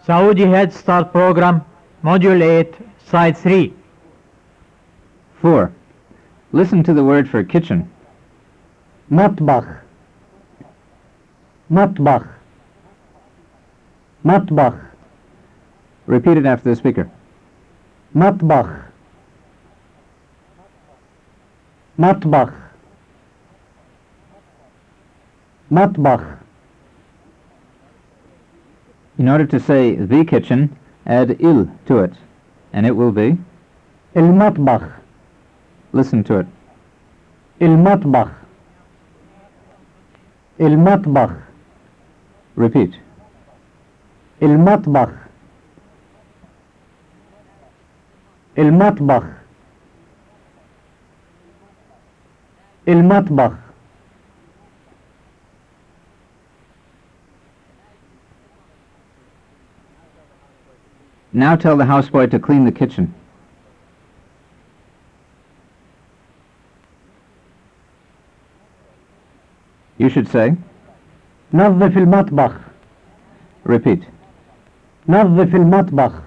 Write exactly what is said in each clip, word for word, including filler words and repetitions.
Saudi Head Start Program, Module eight, Side three. four. Listen to the word for kitchen. مطبخ مطبخ مطبخ Repeat it after the speaker. مطبخ مطبخ مطبخ. In order to say the kitchen, add il to it, and it will be. المطبخ Listen to it. المطبخ المطبخ. Repeat. المطبخ المطبخ المطبخ. Now tell the houseboy to clean the kitchen. You should say. نظف المطبخ. Repeat. نظف المطبخ.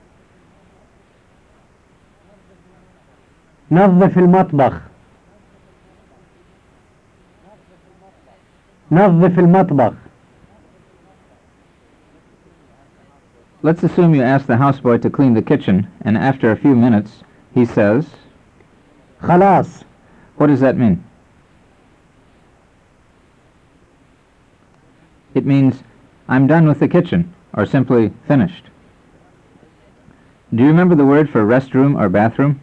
نظف المطبخ. نظف المطبخ. Let's assume you ask the houseboy to clean the kitchen, and after a few minutes, he says. خلاص. What does that mean? It means, I'm done with the kitchen, or simply finished. Do you remember the word for restroom or bathroom?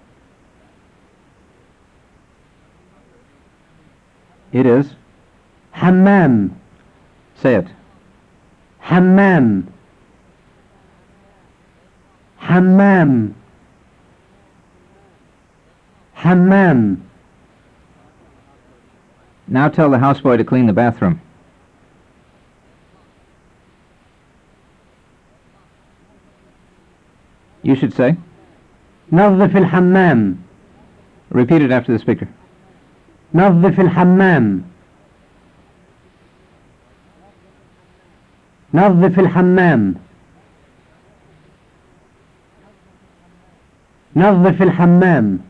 It is. حمام. Say it. حمام. حمام. حمام. Now tell the houseboy to clean the bathroom. You should say. نظف الحمام. Repeat it after the speaker. نظف الحمام. نظف الحمام. نظف الحمام.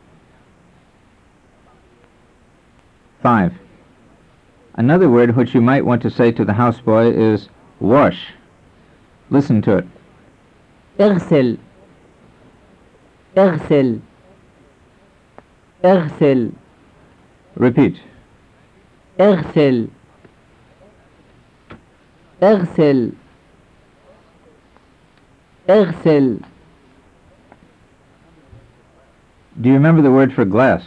Five. Another word which you might want to say to the houseboy is wash. Listen to it. اغسل اغسل اغسل. Repeat. اغسل اغسل اغسل. Do you remember the word for glass?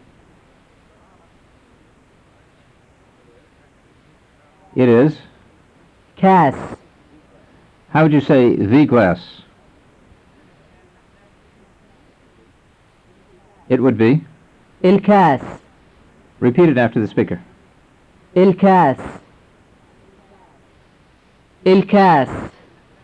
It is. كاس. How would you say the glass? It would be. الكاس. Repeat it after the speaker. الكاس الكاس.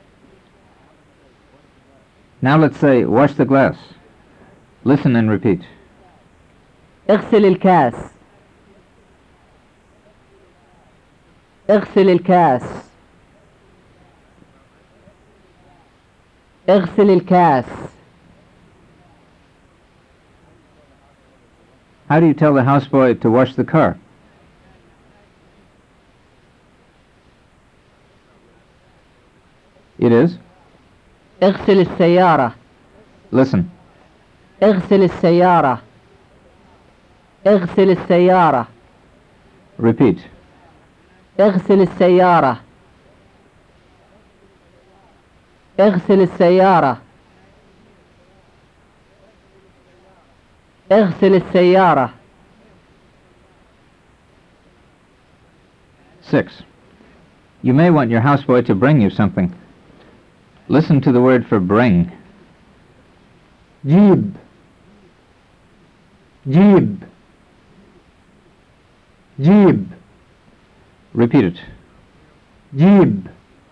Now let's say wash the glass. Listen and repeat. اغسل الكاس اغسل الكاس اغسل الكاس. How do you tell the houseboy to wash the car? It is. اغسل السيارة. Listen. اغسل السيارة اغسل السيارة. Repeat. اغسل السيارة اغسل السيارة اغسل السيارة. Six. You may want your houseboy to bring you something. Listen to the word for bring. جيب جيب جيب. Repeat it. جيب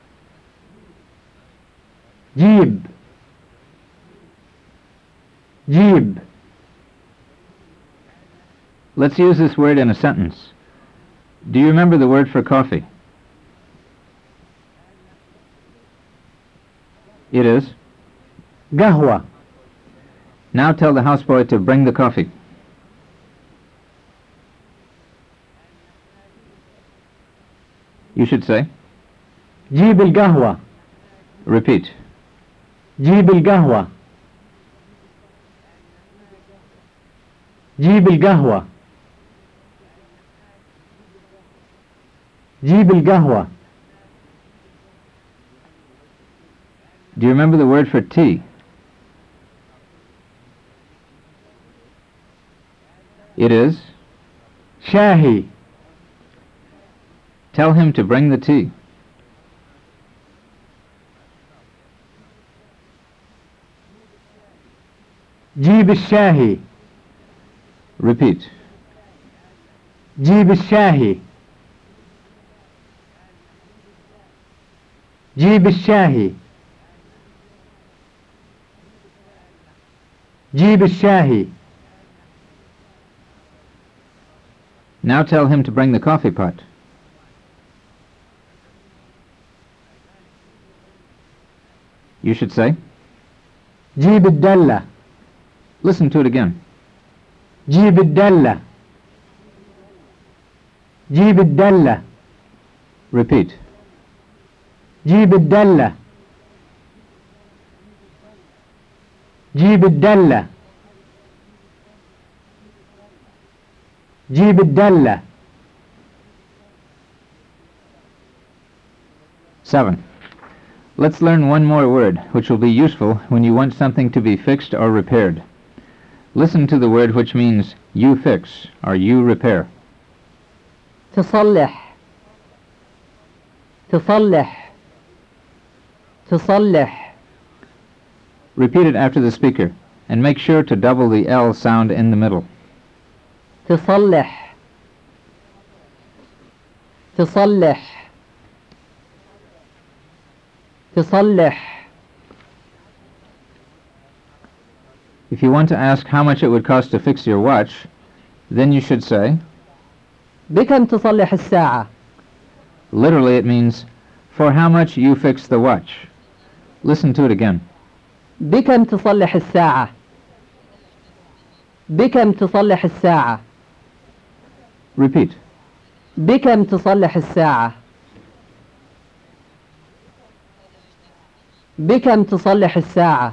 جيب جيب. Let's use this word in a sentence. Do you remember the word for coffee? It is. قهوة. Now tell the houseboy to bring the coffee. You should say. جيب القهوة. Repeat. جيب القهوة. جيب القهوة. جيب القهوة. Do you remember the word for tea? It is. شاهي. Tell him to bring the tea. جيب الشاهي. Repeat. جيب الشاهي. جيب الشاهي. جيب الشاهي. Now tell him to bring the coffee pot. You should say. جيب الدلة. Listen to it again. جيب الدلة. جيب الدلة. Repeat. جيب الدلة. جيب الدلة. جيب الدلة. Seven. Let's learn one more word, which will be useful when you want something to be fixed or repaired. Listen to the word which means you fix or you repair. تصلح تصلح تصلح. Repeat it after the speaker, and make sure to double the L sound in the middle. تصلح تصلح تصلح. If you want to ask how much it would cost to fix your watch, then you should say. بكم تصلح الساعة؟ Literally it means, for how much you fix the watch. Listen to it again. بكم تصلح الساعة؟ بكم تصلح الساعة؟ Repeat. بكم تصلح الساعة؟ بكم تصلح الساعة؟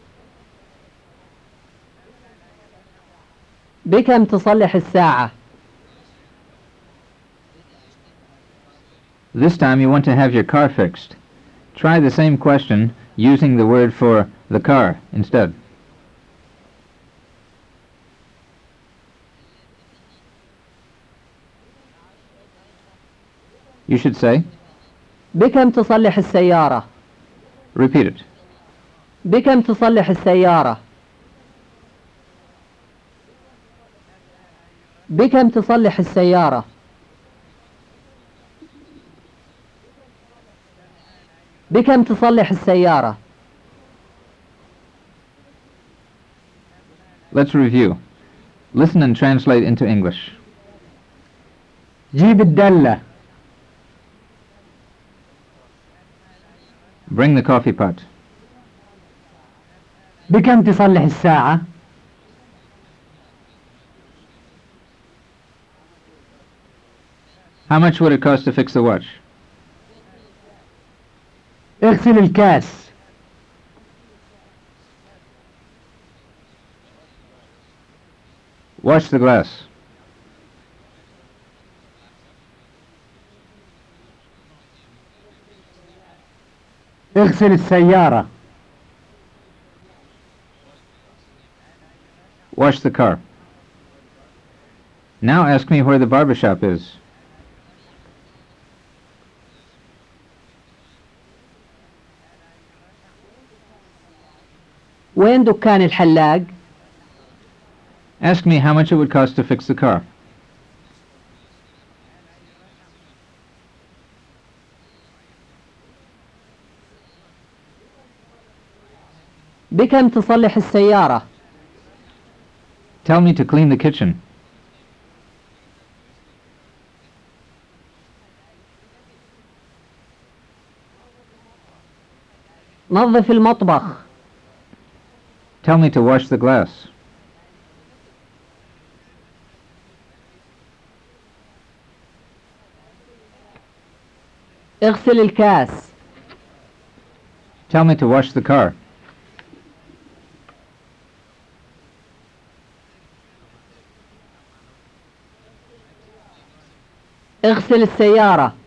بكم تصلح الساعة؟ This time you want to have your car fixed. Try the same question using the word for the car instead. You should say. بكم تصلح السيارة؟ Repeat it. بكم تصلح السيارة؟ بكم تصلح السيارة؟ بكم تصلح السيارة؟ Let's review. Listen and translate into English. جيب الدلة. Bring the coffee pot. بكم تصلح الساعة؟ How much would it cost to fix the watch? اغسل الكاس. Wash the glass. اغسل السيارة. Wash the car. Now ask me where the barber shop is. وين دكان الحلاق؟ Ask me how much it would cost to fix the car. بكم تصلح السيارة؟ Tell me to clean the kitchen. نظف المطبخ. Tell me to wash the glass. اغسل الكاس. Tell me to wash the car. اغسل السيارة.